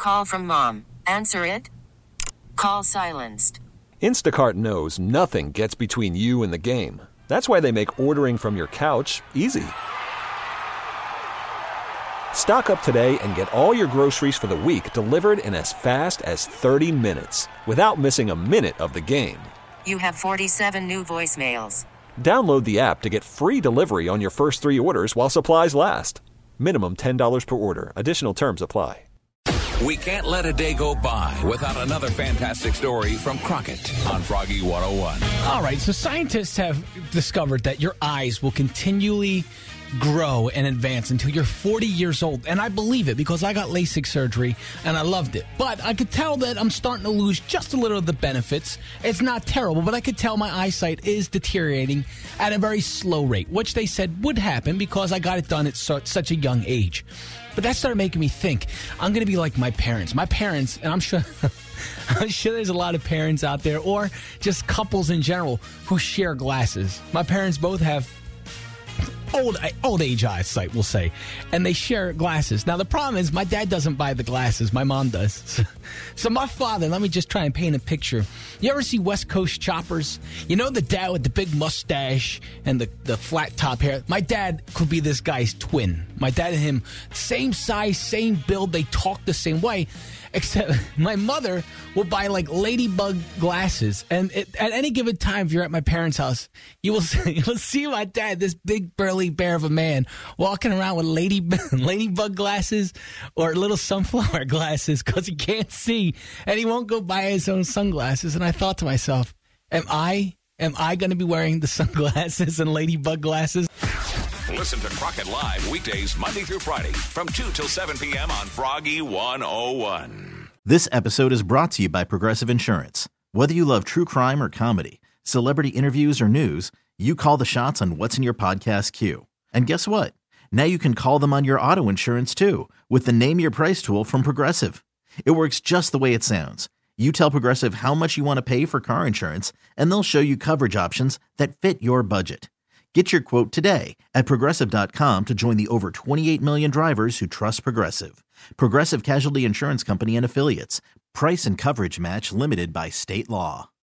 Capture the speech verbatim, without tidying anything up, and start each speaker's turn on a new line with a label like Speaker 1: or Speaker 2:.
Speaker 1: call from mom. Answer it. Call silenced.
Speaker 2: Instacart knows nothing gets between you and the game. That's why they make ordering from your couch easy. Stock up today and get all your groceries for the week delivered in as fast as thirty minutes without missing a minute of the game.
Speaker 1: You have forty-seven new voicemails.
Speaker 2: Download the app to get free delivery on your first three orders while supplies last. Minimum ten dollars per order. Additional terms apply.
Speaker 3: We can't let a day go by without another fantastic story from Crockett on Froggy one oh one.
Speaker 4: All right, so scientists have discovered that your eyes will continually grow and advance until you're forty years old. And I believe it because I got LASIK surgery and I loved it. But I could tell that I'm starting to lose just a little of the benefits. It's not terrible, but I could tell my eyesight is deteriorating at a very slow rate, which they said would happen because I got it done at su- such a young age. But that started making me think, I'm going to be like my parents. My parents, and I'm sure... I'm sure there's a lot of parents out there, or just couples in general, who share glasses. My parents both have old old age eyesight, we'll say, and they share glasses. Now, the problem is my dad doesn't buy the glasses. My mom does. So my father, let me just try and paint a picture. You ever see West Coast Choppers? You know the dad with the big mustache and the, the flat top hair? My dad could be this guy's twin. My dad and him, same size, same build. They talk the same way. Except my mother will buy like ladybug glasses. And it, at any given time, if you're at my parents' house, you will see, you will see my dad, this big burly bear of a man, walking around with lady, ladybug glasses or little sunflower glasses because he can't see. And he won't go buy his own sunglasses. And I thought to myself, am I, am I going to be wearing the sunglasses and ladybug glasses?
Speaker 3: Listen to Crockett Live weekdays Monday through Friday from two till seven p.m. on Froggy one oh one.
Speaker 5: This episode is brought to you by Progressive Insurance. Whether you love true crime or comedy, celebrity interviews or news, you call the shots on what's in your podcast queue. And guess what? Now you can call them on your auto insurance too with the Name Your Price tool from Progressive. It works just the way it sounds. You tell Progressive how much you want to pay for car insurance, and they'll show you coverage options that fit your budget. Get your quote today at Progressive dot com to join the over twenty-eight million drivers who trust Progressive. Progressive Casualty Insurance Company and Affiliates. Price and coverage match limited by state law.